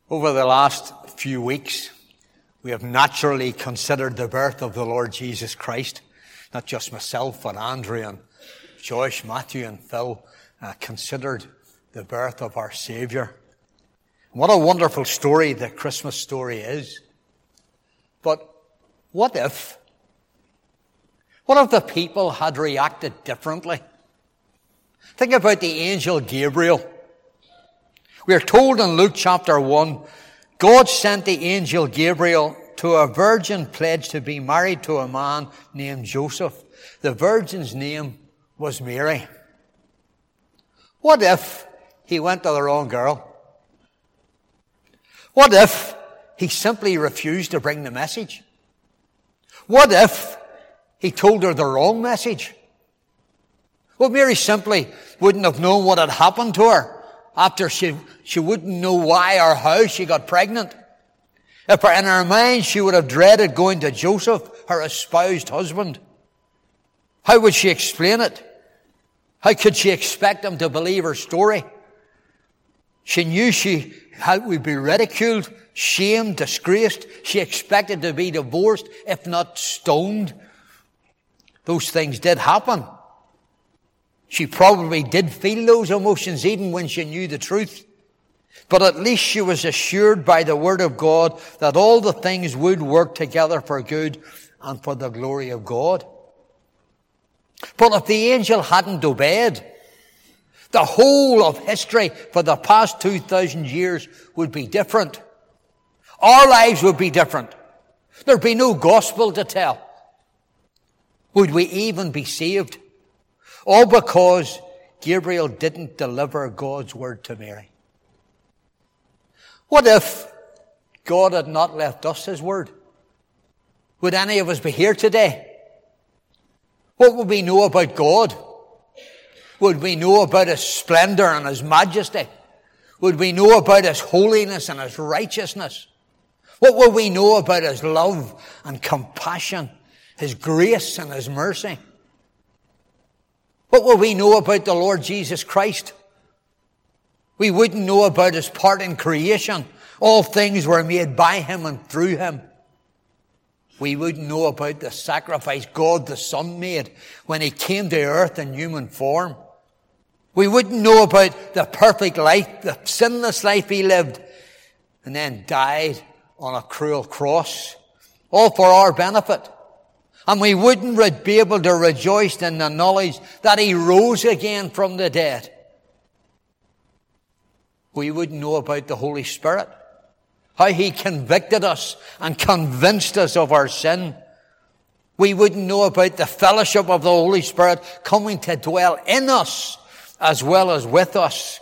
Over the last few weeks, we have naturally considered the birth of the Lord Jesus Christ. Not just myself, but Andrew and Josh, Matthew and Phil considered the birth of our Saviour. What a wonderful story the Christmas story is. But what if the people had reacted differently? Think about the angel Gabriel. We are told in Luke chapter 1, God sent the angel Gabriel to a virgin pledged to be married to a man named Joseph. The virgin's name was Mary. What if he went to the wrong girl? What if he simply refused to bring the message? What if he told her the wrong message? Well, Mary simply wouldn't have known what had happened to her. After she wouldn't know why or how she got pregnant. If in her mind she would have dreaded going to Joseph, her espoused husband. How would she explain it? How could she expect him to believe her story? She knew she would be ridiculed, shamed, disgraced. She expected to be divorced, if not stoned. Those things did happen. She probably did feel those emotions even when she knew the truth. But at least she was assured by the Word of God that all the things would work together for good and for the glory of God. But if the angel hadn't obeyed, the whole of history for the past 2,000 years would be different. Our lives would be different. There'd be no gospel to tell. Would we even be saved? All because Gabriel didn't deliver God's word to Mary. What if God had not left us His word? Would any of us be here today? What would we know about God? Would we know about His splendor and His majesty? Would we know about His holiness and His righteousness? What would we know about His love and compassion, His grace and His mercy? What will we know about the Lord Jesus Christ? We wouldn't know about His part in creation. All things were made by Him and through Him. We wouldn't know about the sacrifice God the Son made when He came to earth in human form. We wouldn't know about the perfect life, the sinless life He lived, and then died on a cruel cross, all for our benefit. And we wouldn't be able to rejoice in the knowledge that He rose again from the dead. We wouldn't know about the Holy Spirit, how He convicted us and convinced us of our sin. We wouldn't know about the fellowship of the Holy Spirit coming to dwell in us as well as with us.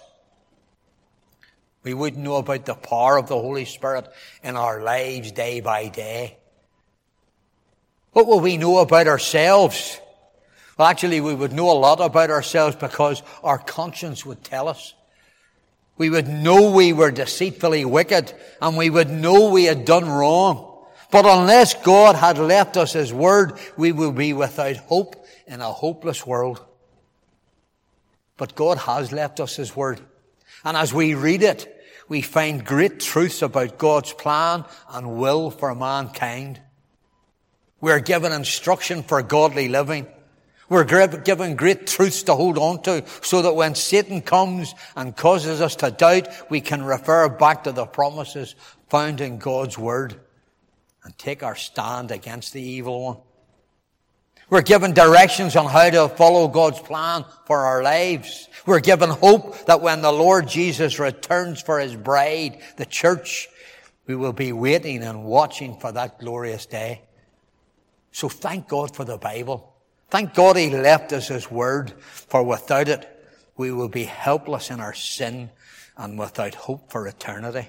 We wouldn't know about the power of the Holy Spirit in our lives day by day. What will we know about ourselves? Well, actually, we would know a lot about ourselves because our conscience would tell us. We would know we were deceitfully wicked, and we would know we had done wrong. But unless God had left us His word, we would be without hope in a hopeless world. But God has left us His word. And as we read it, we find great truths about God's plan and will for mankind. We're given instruction for godly living. We're given great truths to hold on to so that when Satan comes and causes us to doubt, we can refer back to the promises found in God's word and take our stand against the evil one. We're given directions on how to follow God's plan for our lives. We're given hope that when the Lord Jesus returns for His bride, the church, we will be waiting and watching for that glorious day. So thank God for the Bible. Thank God He left us His word, for without it, we will be helpless in our sin and without hope for eternity.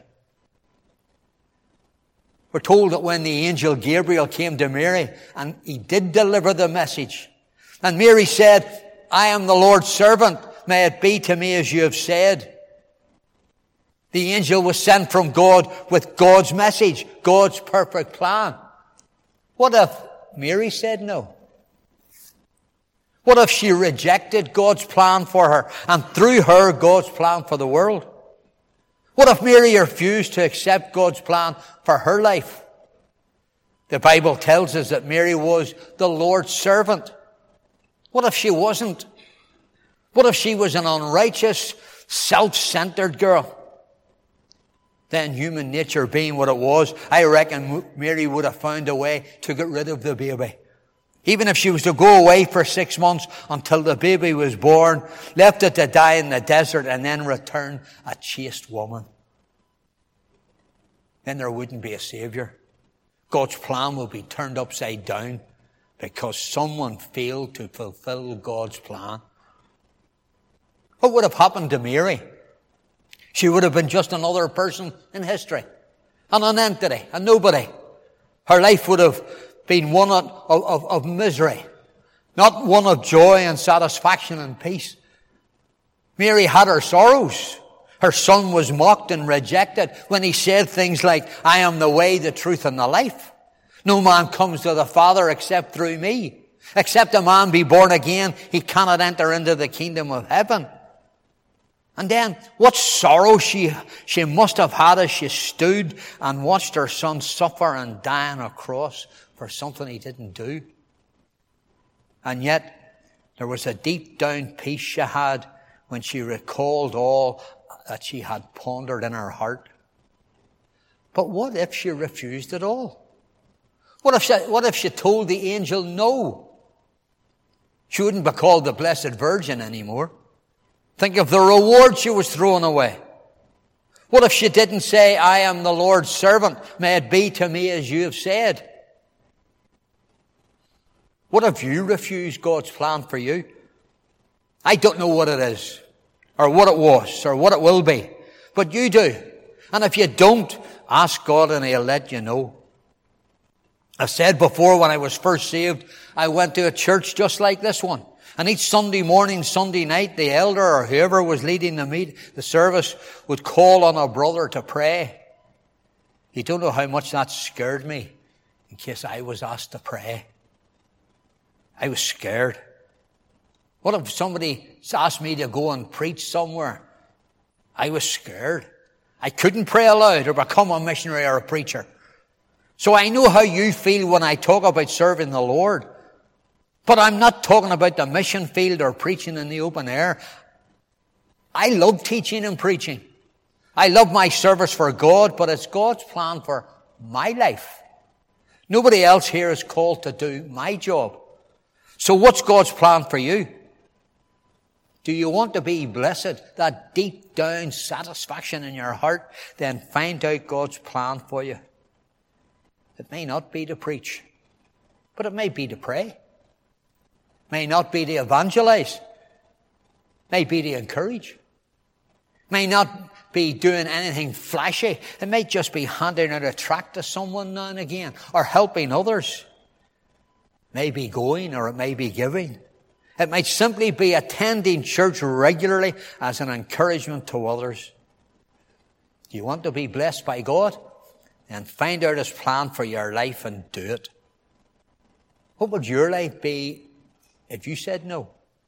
We're told that when the angel Gabriel came to Mary, and he did deliver the message, and Mary said, "I am the Lord's servant. May it be to me as you have said." The angel was sent from God with God's message, God's perfect plan. What if Mary said no? What if she rejected God's plan for her and through her God's plan for the world? What if Mary refused to accept God's plan for her life? The Bible tells us that Mary was the Lord's servant. What if she wasn't? What if she was an unrighteous, self-centered girl? Then, human nature being what it was, I reckon Mary would have found a way to get rid of the baby. Even if she was to go away for 6 months until the baby was born, left it to die in the desert, and then return a chaste woman. Then there wouldn't be a Savior. God's plan would be turned upside down because someone failed to fulfill God's plan. What would have happened to Mary? She would have been just another person in history. An nonentity, a nobody. Her life would have been one of misery, not one of joy and satisfaction and peace. Mary had her sorrows. Her son was mocked and rejected when he said things like, I am the way, the truth, and the life. No man comes to the Father except through me. Except a man be born again, he cannot enter into the kingdom of heaven. And then, what sorrow she must have had as she stood and watched her son suffer and die on a cross for something he didn't do. And yet, there was a deep down peace she had when she recalled all that she had pondered in her heart. But what if she refused it all? What if she told the angel no? She wouldn't be called the Blessed Virgin anymore. Think of the reward she was throwing away. What if she didn't say, I am the Lord's servant, may it be to me as you have said? What if you refuse God's plan for you? I don't know what it is, or what it was, or what it will be, but you do. And if you don't, ask God and He'll let you know. I said before, when I was first saved, I went to a church just like this one. And each Sunday morning, Sunday night, the elder or whoever was leading the service would call on a brother to pray. You don't know how much that scared me in case I was asked to pray. I was scared. What if somebody asked me to go and preach somewhere? I was scared. I couldn't pray aloud or become a missionary or a preacher. So I know how you feel when I talk about serving the Lord. But I'm not talking about the mission field or preaching in the open air. I love teaching and preaching. I love my service for God, but it's God's plan for my life. Nobody else here is called to do my job. So what's God's plan for you? Do you want to be blessed, that deep down satisfaction in your heart? Then find out God's plan for you. It may not be to preach, but it may be to pray. May not be to evangelize. May be to encourage. May not be doing anything flashy. It may just be handing out a tract to someone now and again, or helping others. It may be going, or it may be giving. It might simply be attending church regularly as an encouragement to others. Do you want to be blessed by God? Then find out His plan for your life and do it. What would your life be if you said no?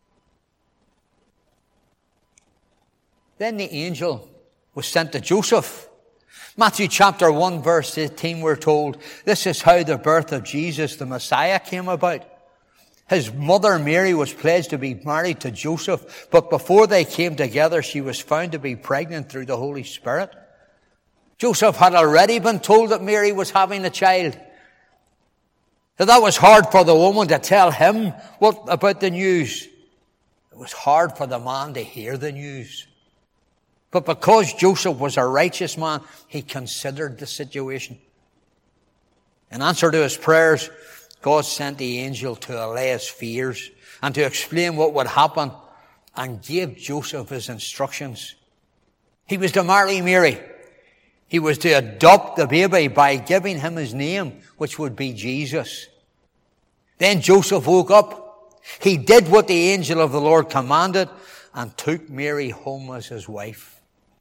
Then the angel was sent to Joseph. Matthew chapter 1 verse 18 we're told, this is how the birth of Jesus the Messiah came about. His mother Mary was pledged to be married to Joseph, but before they came together she was found to be pregnant through the Holy Spirit. Joseph had already been told that Mary was having a child. That was hard for the woman to tell him about the news. It was hard for the man to hear the news. But because Joseph was a righteous man, he considered the situation. In answer to his prayers, God sent the angel to allay his fears and to explain what would happen, and gave Joseph his instructions. He was to marry Mary. He was to adopt the baby by giving him his name, which would be Jesus. Then Joseph woke up. He did what the angel of the Lord commanded and took Mary home as his wife.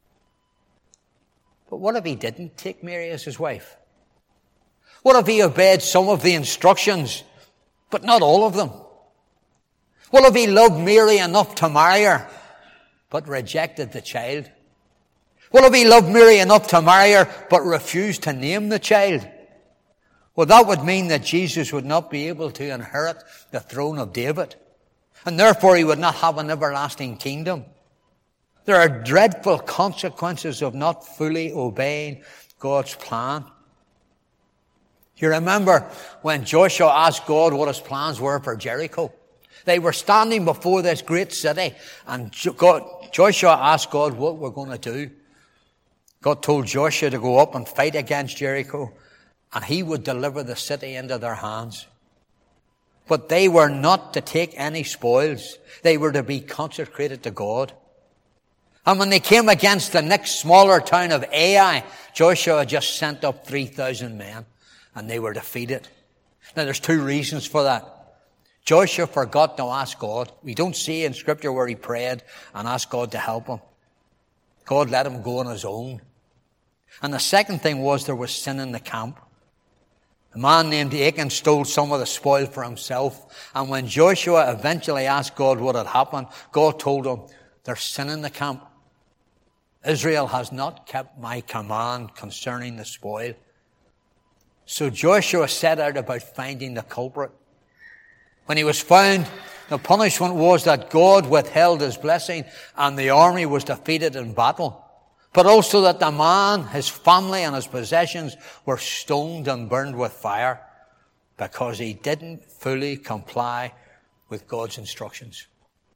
But what if he didn't take Mary as his wife? What if he obeyed some of the instructions, but not all of them? What if he loved Mary enough to marry her, but rejected the child? What if he loved Mary enough to marry her, but refused to name the child? Well, that would mean that Jesus would not be able to inherit the throne of David, and therefore he would not have an everlasting kingdom. There are dreadful consequences of not fully obeying God's plan. You remember when Joshua asked God what his plans were for Jericho? They were standing before this great city, and Joshua asked God what we're going to do. God told Joshua to go up and fight against Jericho, and he would deliver the city into their hands. But they were not to take any spoils. They were to be consecrated to God. And when they came against the next smaller town of Ai, Joshua just sent up 3,000 men, and they were defeated. Now there's two reasons for that. Joshua forgot to ask God. We don't see in Scripture where he prayed and asked God to help him. God let him go on his own. And the second thing was there was sin in the camp. A man named Achan stole some of the spoil for himself. And when Joshua eventually asked God what had happened, God told him, there's sin in the camp. Israel has not kept my command concerning the spoil. So Joshua set out about finding the culprit. When he was found, the punishment was that God withheld his blessing and the army was defeated in battle. But also that the man, his family and his possessions were stoned and burned with fire because he didn't fully comply with God's instructions.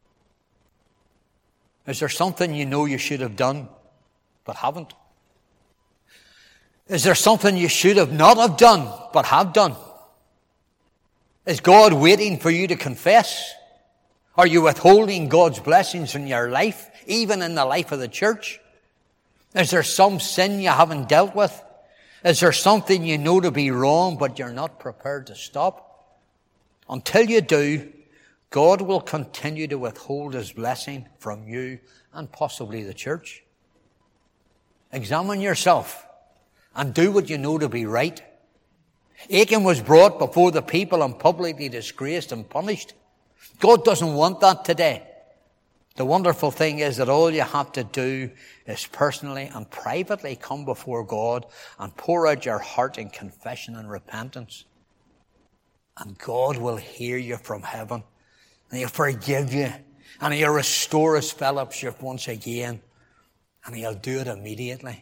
Is there something you know you should have done but haven't? Is there something you should have not have done but have done? Is God waiting for you to confess? Are you withholding God's blessings in your life, even in the life of the church? Is there some sin you haven't dealt with? Is there something you know to be wrong but you're not prepared to stop? Until you do, God will continue to withhold his blessing from you and possibly the church. Examine yourself and do what you know to be right. Achan was brought before the people and publicly disgraced and punished. God doesn't want that today. The wonderful thing is that all you have to do is personally and privately come before God and pour out your heart in confession and repentance. And God will hear you from heaven. And he'll forgive you. And he'll restore his fellowship once again. And he'll do it immediately.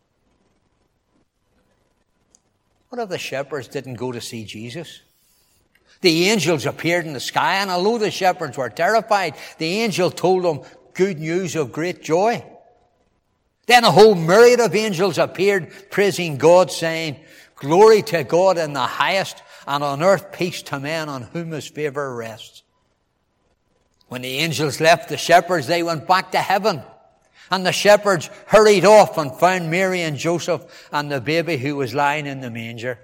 What if the shepherds didn't go to see Jesus? The angels appeared in the sky, and although the shepherds were terrified, the angel told them good news of great joy. Then a whole myriad of angels appeared, praising God, saying, "Glory to God in the highest, and on earth peace to men on whom his favor rests." When the angels left the shepherds, they went back to heaven. And the shepherds hurried off and found Mary and Joseph and the baby who was lying in the manger.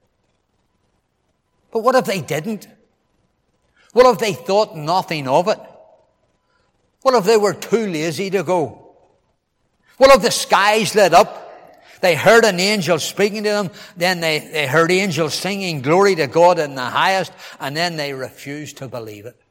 But what if they didn't? What if they thought nothing of it? What if they were too lazy to go? What if the skies lit up? They heard an angel speaking to them, then they heard angels singing glory to God in the highest, and then they refused to believe it.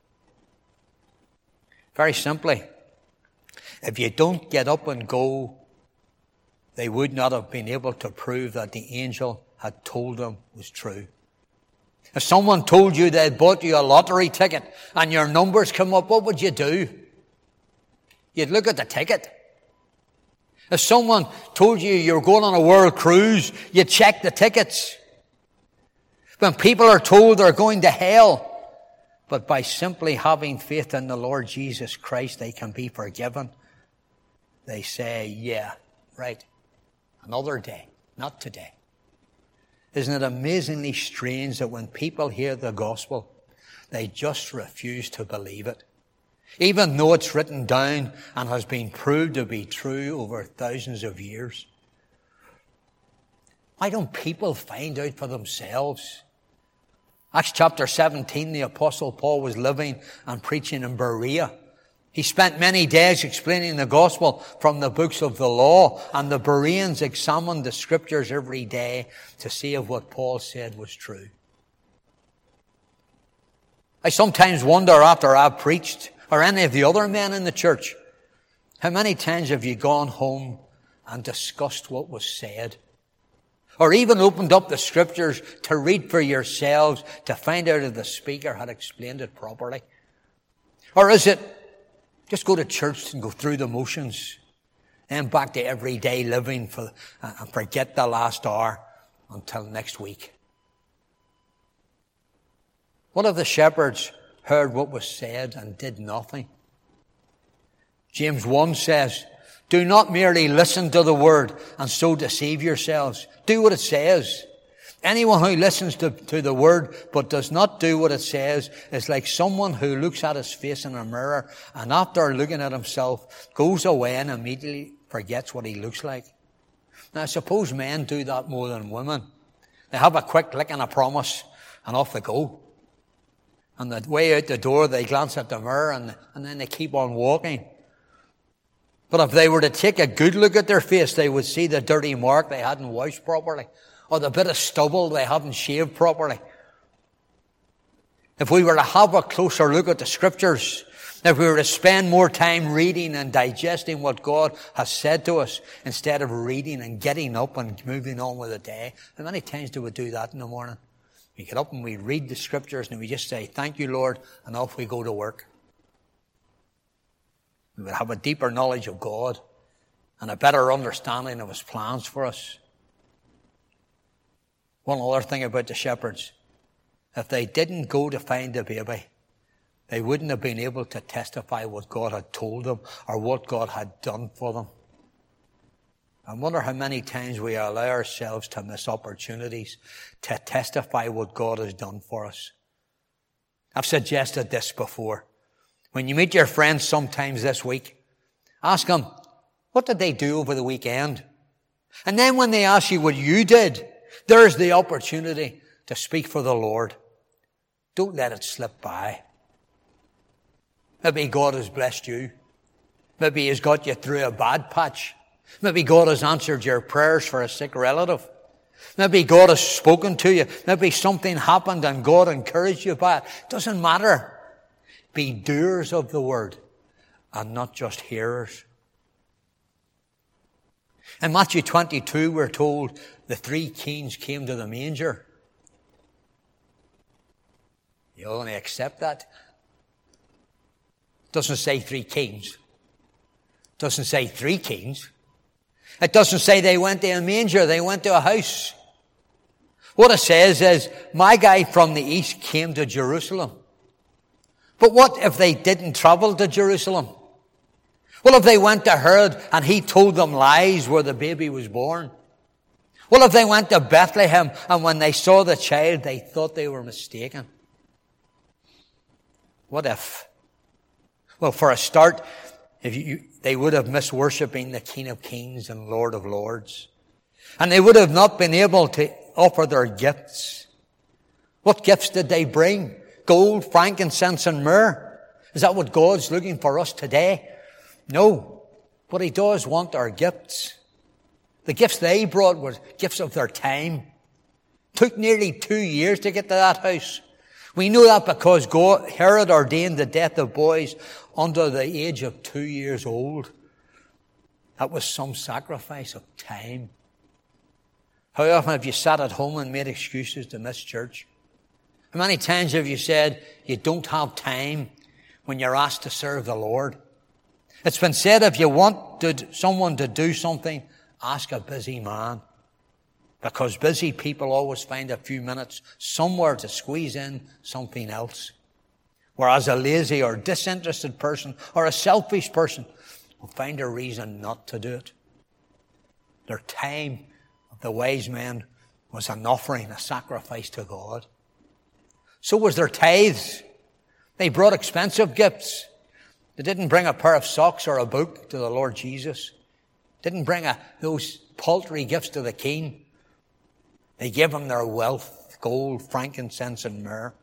Very simply, if you don't get up and go, they would not have been able to prove that the angel had told them was true. If someone told you they'd bought you a lottery ticket and your numbers come up, what would you do? You'd look at the ticket. If someone told you you're going on a world cruise, you'd check the tickets. When people are told they're going to hell, but by simply having faith in the Lord Jesus Christ, they can be forgiven, they say, yeah, right, another day, not today. Isn't it amazingly strange that when people hear the gospel, they just refuse to believe it? Even though it's written down and has been proved to be true over thousands of years. Why don't people find out for themselves? Acts chapter 17, the Apostle Paul was living and preaching in Berea. He spent many days explaining the gospel from the books of the law, and the Bereans examined the scriptures every day to see if what Paul said was true. I sometimes wonder after I've preached, or any of the other men in the church, how many times have you gone home and discussed what was said? Or even opened up the scriptures to read for yourselves to find out if the speaker had explained it properly? Or is it just go to church and go through the motions and back to everyday living and forget the last hour until next week? What if the shepherds heard what was said and did nothing? James 1 says, do not merely listen to the word and so deceive yourselves. Do what it says. Anyone who listens to the word but does not do what it says is like someone who looks at his face in a mirror and after looking at himself goes away and immediately forgets what he looks like. Now, I suppose men do that more than women. They have a quick lick and a promise and off they go. On the way out the door, they glance at the mirror and then they keep on walking. But if they were to take a good look at their face, they would see the dirty mark they hadn't washed properly, or the bit of stubble they hadn't shaved properly. If we were to have a closer look at the scriptures, if we were to spend more time reading and digesting what God has said to us, instead of reading and getting up and moving on with the day, how many times do we do that in the morning? We get up and we read the scriptures and we just say, thank you, Lord, and off we go to work. We would have a deeper knowledge of God and a better understanding of His plans for us. One other thing about the shepherds. If they didn't go to find the baby, they wouldn't have been able to testify what God had told them or what God had done for them. I wonder how many times we allow ourselves to miss opportunities to testify what God has done for us. I've suggested this before. When you meet your friends sometimes this week, ask them, what did they do over the weekend? And then when they ask you what you did, there's the opportunity to speak for the Lord. Don't let it slip by. Maybe God has blessed you. Maybe He's got you through a bad patch. Maybe God has answered your prayers for a sick relative. Maybe God has spoken to you. Maybe something happened and God encouraged you by it. Doesn't matter. Be doers of the word and not just hearers. In Matthew 22, we're told the 3 kings came to the manger. You only accept that? Doesn't say 3 kings. Doesn't say 3 kings. It doesn't say they went to a manger, they went to a house. What it says is, my guy from the east came to Jerusalem. But what if they didn't travel to Jerusalem? Well, if they went to Herod and he told them lies where the baby was born? Well, if they went to Bethlehem and when they saw the child, they thought they were mistaken? What if? Well, for a start, they would have missed worshipping the King of Kings and Lord of Lords. And they would have not been able to offer their gifts. What gifts did they bring? Gold, frankincense, and myrrh. Is that what God's looking for us today? No. But He does want our gifts. The gifts they brought were gifts of their time. Took nearly 2 years to get to that house. We know that because Herod ordained the death of boys under the age of 2 years old. That was some sacrifice of time. How often have you sat at home and made excuses to miss church? How many times have you said you don't have time when you're asked to serve the Lord? It's been said if you want someone to do something, ask a busy man. Because busy people always find a few minutes somewhere to squeeze in something else. Whereas a lazy or disinterested person or a selfish person will find a reason not to do it. Their time of the wise men was an offering, a sacrifice to God. So was their tithes. They brought expensive gifts. They didn't bring a pair of socks or a book to the Lord Jesus. Didn't bring those paltry gifts to the king. They gave Him their wealth, gold, frankincense, and myrrh.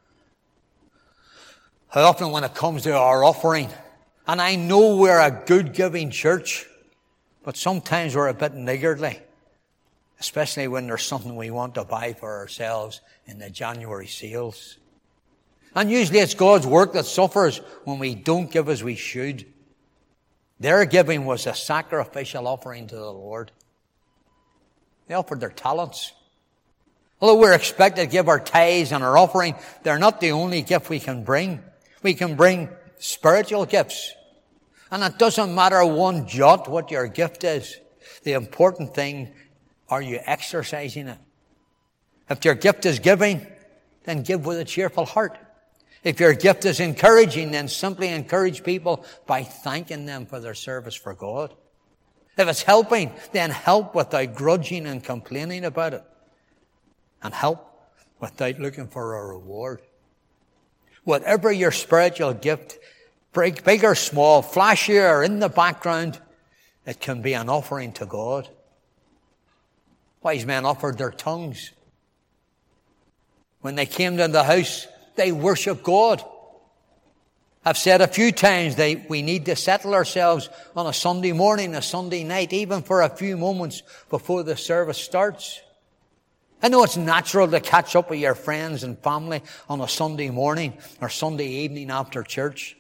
How often when it comes to our offering, and I know we're a good giving church, but sometimes we're a bit niggardly, especially when there's something we want to buy for ourselves in the January sales. And usually it's God's work that suffers when we don't give as we should. Their giving was a sacrificial offering to the Lord. They offered their talents. Although we're expected to give our tithes and our offering, they're not the only gift we can bring. We can bring spiritual gifts. And it doesn't matter one jot what your gift is. The important thing, are you exercising it? If your gift is giving, then give with a cheerful heart. If your gift is encouraging, then simply encourage people by thanking them for their service for God. If it's helping, then help without grudging and complaining about it. And help without looking for a reward. Whatever your spiritual gift, big or small, flashy or in the background, it can be an offering to God. Wise men offered their tongues. When they came to the house, they worshiped God. I've said a few times we need to settle ourselves on a Sunday morning, a Sunday night, even for a few moments before the service starts. I know it's natural to catch up with your friends and family on a Sunday morning or Sunday evening after church.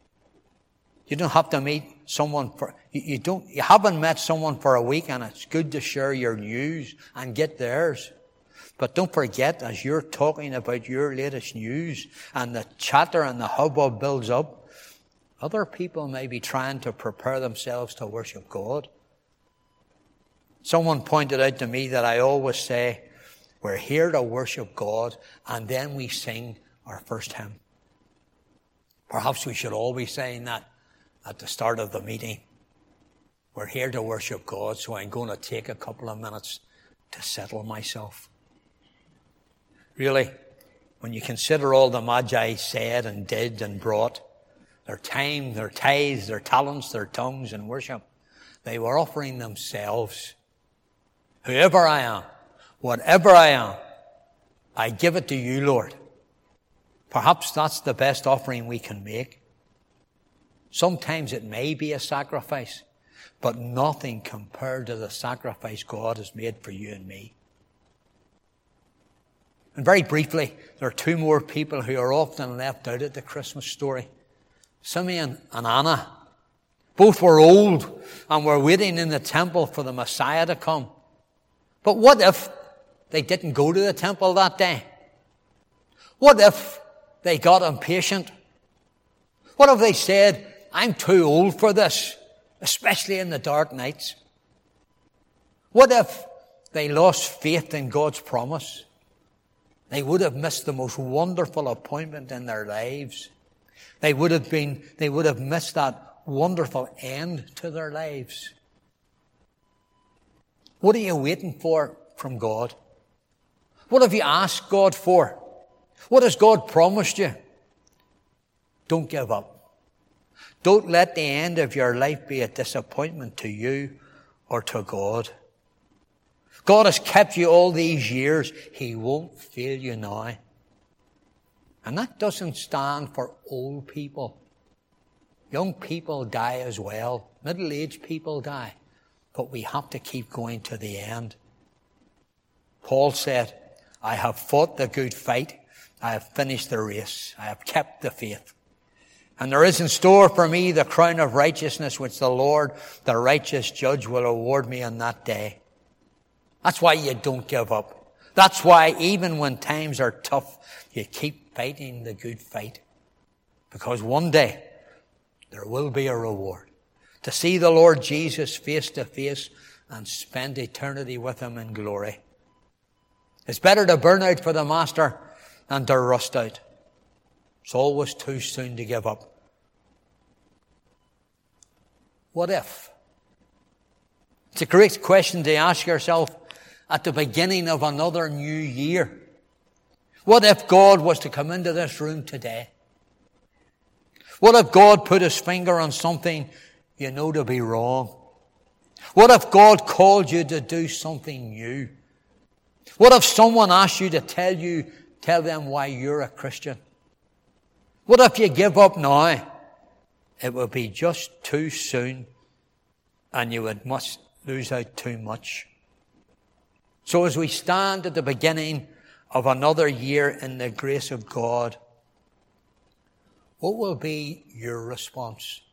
You don't have to meet someone you haven't met someone for a week, and it's good to share your news and get theirs. But don't forget, as you're talking about your latest news and the chatter and the hubbub builds up, other people may be trying to prepare themselves to worship God. Someone pointed out to me that I always say, we're here to worship God, and then we sing our first hymn. Perhaps we should all be saying that at the start of the meeting. We're here to worship God, so I'm going to take a couple of minutes to settle myself. Really, when you consider all the Magi said and did and brought, their time, their tithes, their talents, their tongues in worship, they were offering themselves. Whoever I am, whatever I am, I give it to you, Lord. Perhaps that's the best offering we can make. Sometimes it may be a sacrifice, but nothing compared to the sacrifice God has made for you and me. And very briefly, there are two more people who are often left out of the Christmas story. Simeon and Anna. Both were old and were waiting in the temple for the Messiah to come. But what if they didn't go to the temple that day? What if they got impatient? What if they said, I'm too old for this, especially in the dark nights? What if they lost faith in God's promise? They would have missed the most wonderful appointment in their lives. They would have missed that wonderful end to their lives. What are you waiting for from God? What have you asked God for? What has God promised you? Don't give up. Don't let the end of your life be a disappointment to you or to God. God has kept you all these years. He won't fail you now. And that doesn't stand for old people. Young people die as well. Middle-aged people die. But we have to keep going to the end. Paul said, I have fought the good fight. I have finished the race. I have kept the faith. And there is in store for me the crown of righteousness, which the Lord, the righteous judge, will award me on that day. That's why you don't give up. That's why even when times are tough, you keep fighting the good fight. Because one day, there will be a reward. To see the Lord Jesus face to face and spend eternity with Him in glory. It's better to burn out for the Master than to rust out. It's always too soon to give up. What if? It's a great question to ask yourself at the beginning of another new year. What if God was to come into this room today? What if God put His finger on something you know to be wrong? What if God called you to do something new? What if someone asked you to tell them why you're a Christian? What if you give up now? It would be just too soon and you must lose out too much. So as we stand at the beginning of another year in the grace of God, what will be your response?